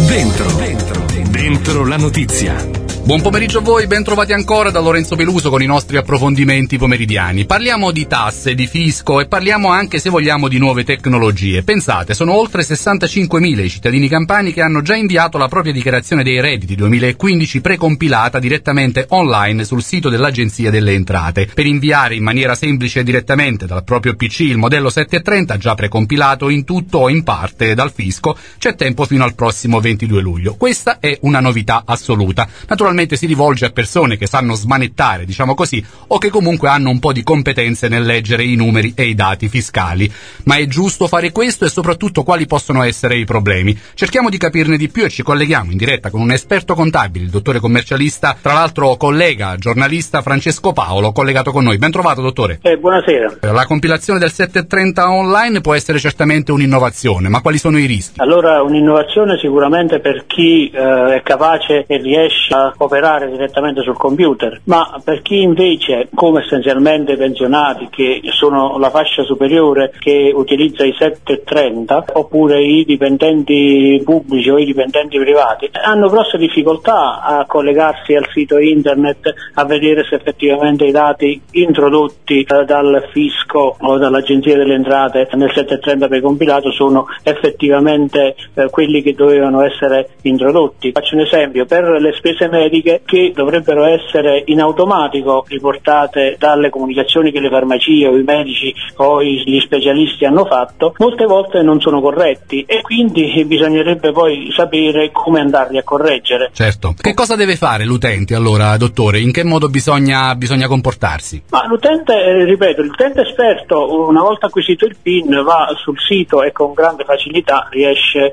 Dentro la notizia. Buon pomeriggio a voi, ben trovati ancora da Lorenzo Peluso con i nostri approfondimenti pomeridiani. Parliamo di tasse, di fisco e parliamo anche, se vogliamo, di nuove tecnologie. Pensate, sono oltre 65.000 i cittadini campani che hanno già inviato la propria dichiarazione dei redditi 2015 precompilata direttamente online sul sito dell'Agenzia delle Entrate. Per inviare in maniera semplice e direttamente dal proprio PC il modello 730 già precompilato in tutto o in parte dal fisco, c'è tempo fino al prossimo 22 luglio. Questa è una novità assoluta. Naturalmente si rivolge a persone che sanno smanettare, diciamo così, o che comunque hanno un po' di competenze nel leggere i numeri e i dati fiscali. Ma è giusto fare questo e soprattutto quali possono essere i problemi? Cerchiamo di capirne di più e ci colleghiamo in diretta con un esperto contabile, il dottore commercialista, tra l'altro collega, giornalista Francesco Paolo, collegato con noi. Ben trovato, dottore. Buonasera. La compilazione del 730 online può essere certamente un'innovazione, ma quali sono i rischi? Allora, un'innovazione sicuramente per chi è capace e riesce a operare direttamente sul computer, ma per chi invece, come essenzialmente i pensionati, che sono la fascia superiore che utilizza i 730, oppure i dipendenti pubblici o i dipendenti privati, hanno grosse difficoltà a collegarsi al sito internet, a vedere se effettivamente i dati introdotti dal fisco o dall'Agenzia delle Entrate nel 730 precompilato sono effettivamente quelli che dovevano essere introdotti. Faccio un esempio: per le spese mediche, che dovrebbero essere in automatico riportate dalle comunicazioni che le farmacie o i medici o gli specialisti hanno fatto, molte volte non sono corretti e quindi bisognerebbe poi sapere come andarli a correggere. Certo. Che cosa deve fare l'utente allora, dottore? In che modo bisogna comportarsi? Ma l'utente, ripeto, l'utente esperto, una volta acquisito il PIN, va sul sito e con grande facilità riesce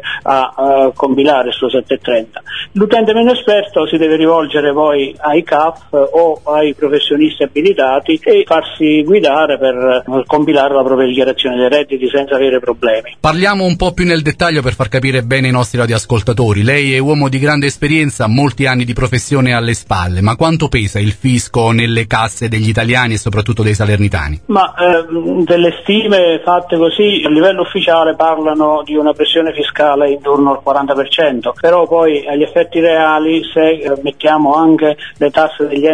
a compilare il suo 730. L'utente meno esperto si deve rivolgere poi ai CAF o ai professionisti abilitati e farsi guidare per compilare la propria dichiarazione dei redditi senza avere problemi. Parliamo un po' più nel dettaglio per far capire bene i nostri radioascoltatori. Lei è uomo di grande esperienza, molti anni di professione alle spalle, ma quanto pesa il fisco nelle casse degli italiani e soprattutto dei salernitani? Ma delle stime fatte così a livello ufficiale parlano di una pressione fiscale intorno al 40%, però poi agli effetti reali, se mettiamo anche le tasse degli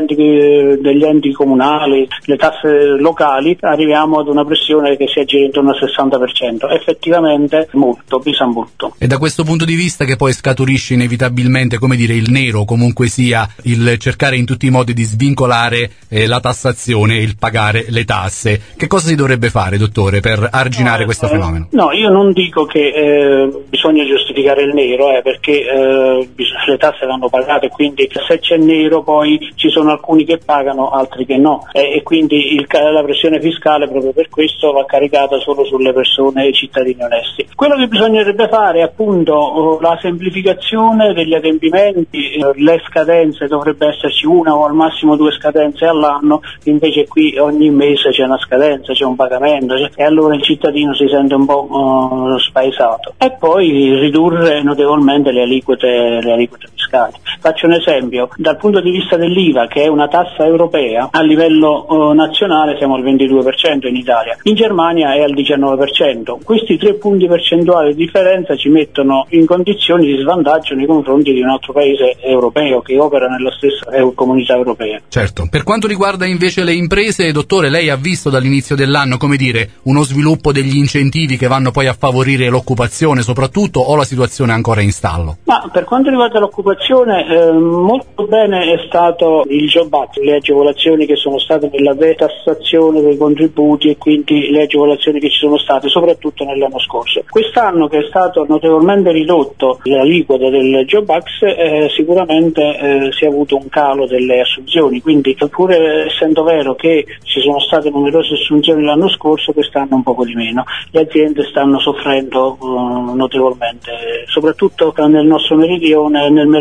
enti comunali, le tasse locali, arriviamo ad una pressione che si aggira intorno al 60%. Effettivamente pesa molto. E da questo punto di vista che poi scaturisce inevitabilmente, come dire, il nero, comunque sia, il cercare in tutti i modi di svincolare la tassazione e il pagare le tasse. Che cosa si dovrebbe fare, dottore, per arginare questo fenomeno? No, io non dico che bisogna giustificare il nero, perché le tasse vanno pagate, quindi se c'è nero poi ci sono alcuni che pagano, altri che no, e quindi la pressione fiscale proprio per questo va caricata solo sulle persone e i cittadini onesti. Quello che bisognerebbe fare è appunto la semplificazione degli adempimenti, le scadenze, dovrebbe esserci una o al massimo 2 scadenze all'anno, invece qui ogni mese c'è una scadenza, c'è un pagamento, e allora il cittadino si sente un po' spaesato. E poi ridurre notevolmente le aliquote fiscali. Faccio un esempio: dal punto di vista dell'IVA, che è una tassa europea, a livello nazionale siamo al 22% in Italia, in Germania è al 19%. Questi 3 punti percentuali di differenza ci mettono in condizioni di svantaggio nei confronti di un altro paese europeo che opera nella stessa comunità europea. Certo. Per quanto riguarda invece le imprese, dottore, lei ha visto dall'inizio dell'anno, come dire, uno sviluppo degli incentivi che vanno poi a favorire l'occupazione soprattutto, o la situazione è ancora in stallo? Ma per quanto riguarda l'occupazione, molto bene è stato il Job Act, le agevolazioni che sono state nella detassazione dei contributi e quindi le agevolazioni che ci sono state soprattutto nell'anno scorso. Quest'anno, che è stato notevolmente ridotto l'aliquota del Job Act, sicuramente si è avuto un calo delle assunzioni, quindi pur essendo vero che ci sono state numerose assunzioni l'anno scorso, quest'anno un poco di meno. Le aziende stanno soffrendo notevolmente, soprattutto nel nostro meridione, nel meridione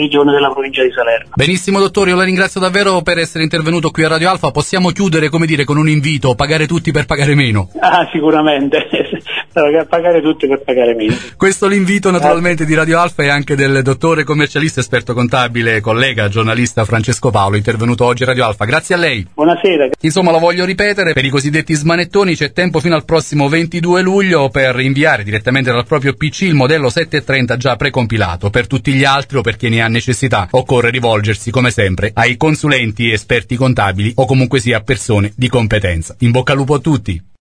regione della provincia di Salerno. Benissimo dottore, io la ringrazio davvero per essere intervenuto qui a Radio Alfa. Possiamo chiudere, come dire, con un invito: pagare tutti per pagare meno. Sicuramente, pagare tutti per pagare meno. Questo è l'invito naturalmente di Radio Alfa e anche del dottore commercialista, esperto contabile, collega, giornalista Francesco Paolo, intervenuto oggi a Radio Alfa. Grazie a lei. Buonasera. Insomma, lo voglio ripetere, per i cosiddetti smanettoni c'è tempo fino al prossimo 22 luglio per inviare direttamente dal proprio PC il modello 730 già precompilato. Per tutti gli altri o per chi ne ha necessità occorre rivolgersi come sempre ai consulenti, esperti contabili o comunque sia persone di competenza. In bocca al lupo a tutti.